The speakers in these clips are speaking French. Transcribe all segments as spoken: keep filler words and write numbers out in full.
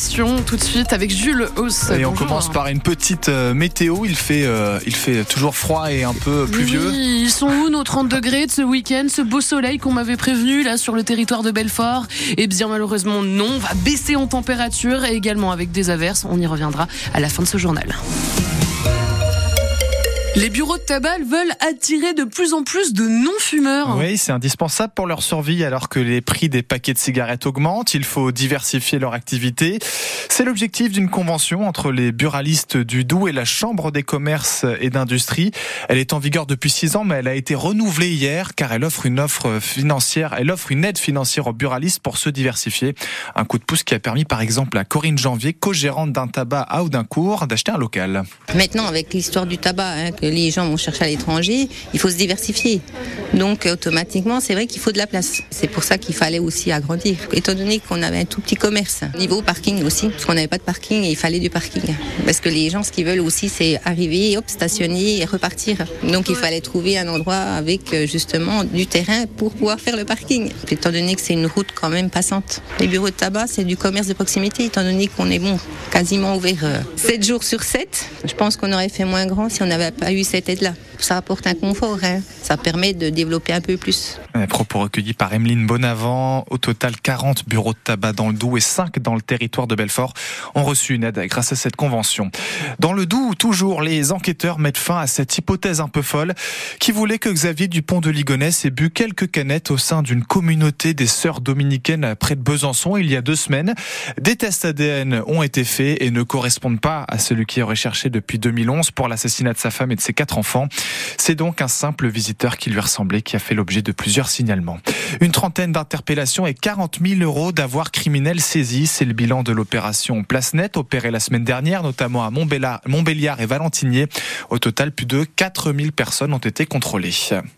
informations tout de suite avec Jules Hauss. Et on Bonjour. commence par une petite euh, météo. Il fait, euh, il fait toujours froid et un peu pluvieux. Oui, ils sont où nos trente degrés de ce week-end, ce beau soleil qu'on m'avait prévenu là sur le territoire de Belfort? Eh bien malheureusement non, on va baisser en température et également avec des averses. On y reviendra à la fin de ce journal. Les bureaux de tabac veulent attirer de plus en plus de non-fumeurs. Oui, c'est indispensable pour leur survie alors que les prix des paquets de cigarettes augmentent. Il faut diversifier leur activité. C'est l'objectif d'une convention entre les buralistes du Doubs et la Chambre des commerces et d'industrie. Elle est en vigueur depuis six ans, mais elle a été renouvelée hier car elle offre une offre financière, elle offre une aide financière aux buralistes pour se diversifier. Un coup de pouce qui a permis par exemple à Corinne Janvier, co-gérante d'un tabac à Audincourt, d'acheter un local. Maintenant, avec l'histoire du tabac, hein, que les gens vont chercher à l'étranger, il faut se diversifier. Donc automatiquement, c'est vrai qu'il faut de la place. C'est pour ça qu'il fallait aussi agrandir. Étant donné qu'on avait un tout petit commerce, niveau parking aussi, parce qu'on n'avait pas de parking et il fallait du parking. Parce que les gens, ce qu'ils veulent aussi, c'est arriver, hop, stationner et repartir. Donc il fallait trouver un endroit avec justement du terrain pour pouvoir faire le parking. Étant donné que c'est une route quand même passante. Les bureaux de tabac, c'est du commerce de proximité, étant donné qu'on est bon, quasiment ouvert euh, sept jours sur sept. Je pense qu'on aurait fait moins grand si on n'avait pas eu cette aide-là. Ça apporte un confort, hein. Ça permet de développer un peu plus. Un propos recueillis par Emeline Bonavent. Au total, quarante bureaux de tabac dans le Doubs et cinq dans le territoire de Belfort ont reçu une aide grâce à cette convention. Dans le Doubs, toujours, les enquêteurs mettent fin à cette hypothèse un peu folle qui voulait que Xavier Dupont de Ligonnès ait bu quelques canettes au sein d'une communauté des sœurs dominicaines près de Besançon il y a deux semaines. Des tests A D N ont été faits et ne correspondent pas à celui qui est recherché depuis deux mille onze pour l'assassinat de sa femme et de ses quatre enfants. C'est donc un simple visiteur qui lui ressemblait qui a fait l'objet de plusieurs signalements. Une trentaine d'interpellations et quarante mille euros d'avoirs criminels saisis. C'est le bilan de l'opération Place Nette opérée la semaine dernière, notamment à Montbéliard et Valentinier. Au total, plus de quatre mille personnes ont été contrôlées.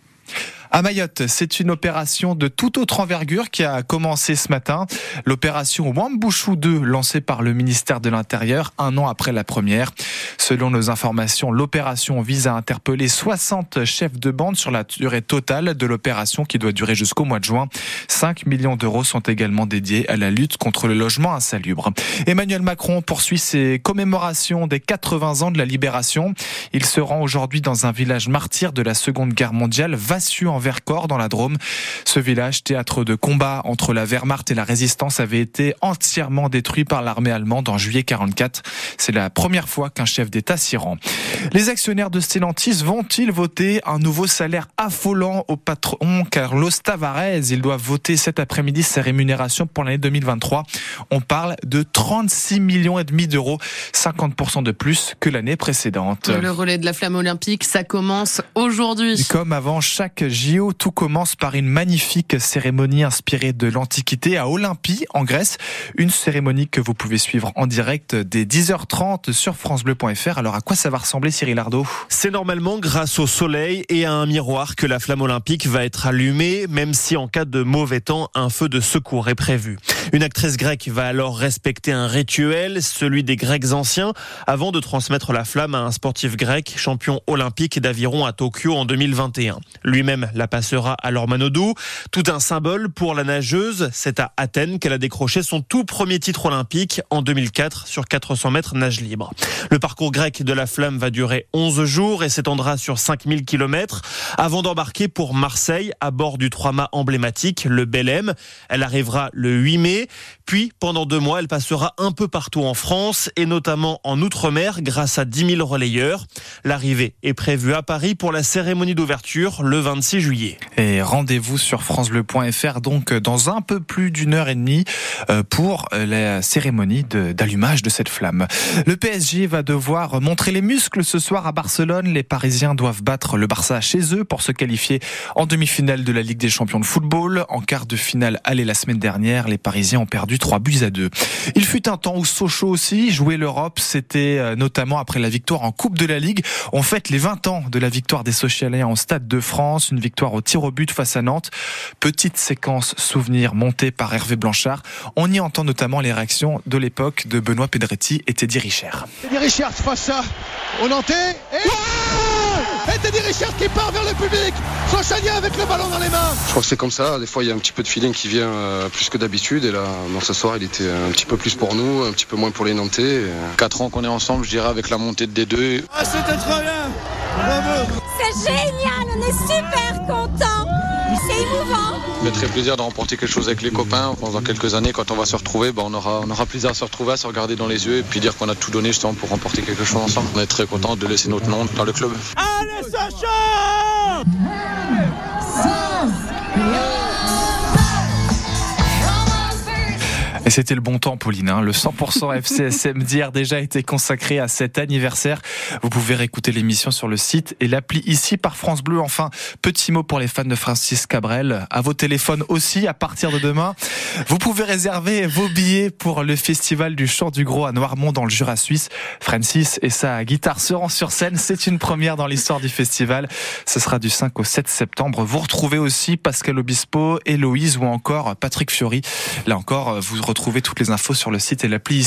À Mayotte, c'est une opération de toute autre envergure qui a commencé ce matin. L'opération Wambouchou deux, lancée par le ministère de l'Intérieur un an après la première. Selon nos informations, l'opération vise à interpeller soixante chefs de bande sur la durée totale de l'opération qui doit durer jusqu'au mois de juin. cinq millions d'euros sont également dédiés à la lutte contre le logement insalubre. Emmanuel Macron poursuit ses commémorations des quatre-vingts ans de la Libération. Il se rend aujourd'hui dans un village martyr de la Seconde Guerre mondiale, Vassieux en Vercors dans la Drôme. Ce village, théâtre de combat entre la Wehrmacht et la résistance, avait été entièrement détruit par l'armée allemande en juillet quarante-quatre. C'est la première fois qu'un chef d'État s'y rend. Les actionnaires de Stellantis vont-ils voter un nouveau salaire affolant au patron Carlos Tavares? Ils doivent voter cet après-midi sa rémunération pour l'année deux mille vingt-trois. On parle de trente-six millions et demi d'euros, cinquante pour cent de plus que l'année précédente. Le relais de la flamme olympique, ça commence aujourd'hui. Comme avant chaque J O, tout commence par une magnifique cérémonie inspirée de l'Antiquité à Olympie, en Grèce. Une cérémonie que vous pouvez suivre en direct dès dix heures trente sur francebleu point f r. Alors à quoi ça va ressembler, Cyril Ardo? C'est normalement grâce au soleil et à un miroir que la flamme olympique va être allumée, même si en cas de mauvais temps, un feu de secours est prévu. Une actrice grecque va alors respecter un rituel, celui des Grecs anciens, avant de transmettre la flamme à un sportif grec, champion olympique d'aviron à Tokyo en deux mille vingt et un. Lui-même la passera à Lormanodou. Tout un symbole pour la nageuse. C'est à Athènes qu'elle a décroché son tout premier titre olympique en deux mille quatre sur quatre cents mètres nage libre. Le parcours grec de la flamme va durer onze jours et s'étendra sur cinq mille kilomètres avant d'embarquer pour Marseille à bord du trois-mâts emblématique, le Belém. Elle arrivera le huit mai. Puis, pendant deux mois, elle passera un peu partout en France et notamment en Outre-mer grâce à dix mille relayeurs. L'arrivée est prévue à Paris pour la cérémonie d'ouverture le vingt-six juillet. Et rendez-vous sur francebleu point f r donc dans un peu plus d'une heure et demie pour la cérémonie de, d'allumage de cette flamme. Le P S G va devoir montrer les muscles ce soir à Barcelone. Les Parisiens doivent battre le Barça chez eux pour se qualifier en demi-finale de la Ligue des Champions de football. En quart de finale aller la semaine dernière, les Parisiens ont perdu trois buts à deux. Il fut un temps où Sochaux aussi jouait l'Europe. C'était notamment après la victoire en Coupe de la Ligue. On fête les vingt ans de la victoire des Sochaliens au Stade de France. Une victoire au tir au but face à Nantes. Petite séquence souvenir montée par Hervé Blanchard. On y entend notamment les réactions de l'époque de Benoît Pedretti et Teddy Richert. Teddy Richert face à au Nantais. Et... Et Teddy Richard qui part vers le public. Sochania avec le ballon dans les mains. Je crois que c'est comme ça. Des fois, il y a un petit peu de feeling qui vient euh, plus que d'habitude. Et là, bon, ce soir, il était un petit peu plus pour nous, un petit peu moins pour les Nantais. Et... Quatre ans qu'on est ensemble, je dirais, avec la montée de D deux. Ah, c'était très bien. Bravo. C'est génial, on est super contents. C'est émouvant. Ça fait très plaisir de remporter quelque chose avec les copains. Dans quelques années, quand on va se retrouver, ben, on, aura, on aura plaisir à se retrouver, à se regarder dans les yeux et puis dire qu'on a tout donné justement pour remporter quelque chose ensemble. On est très content de laisser notre nom dans le club. Allez, Sacha! Et c'était le bon temps, Pauline. Hein. Le cent pour cent F C S M d'hier déjà été consacré à cet anniversaire. Vous pouvez réécouter l'émission sur le site et l'appli ici par France Bleu. Enfin, petit mot pour les fans de Francis Cabrel. À vos téléphones aussi, à partir de demain, vous pouvez réserver vos billets pour le festival du Chant du Gros à Noirmont dans le Jura suisse. Francis et sa guitare seront sur scène. C'est une première dans l'histoire du festival. Ce sera du cinq au sept septembre. Vous retrouvez aussi Pascal Obispo, Héloïse ou encore Patrick Fiori. Là encore, vous retrouvez toutes les infos sur le site et l'appli.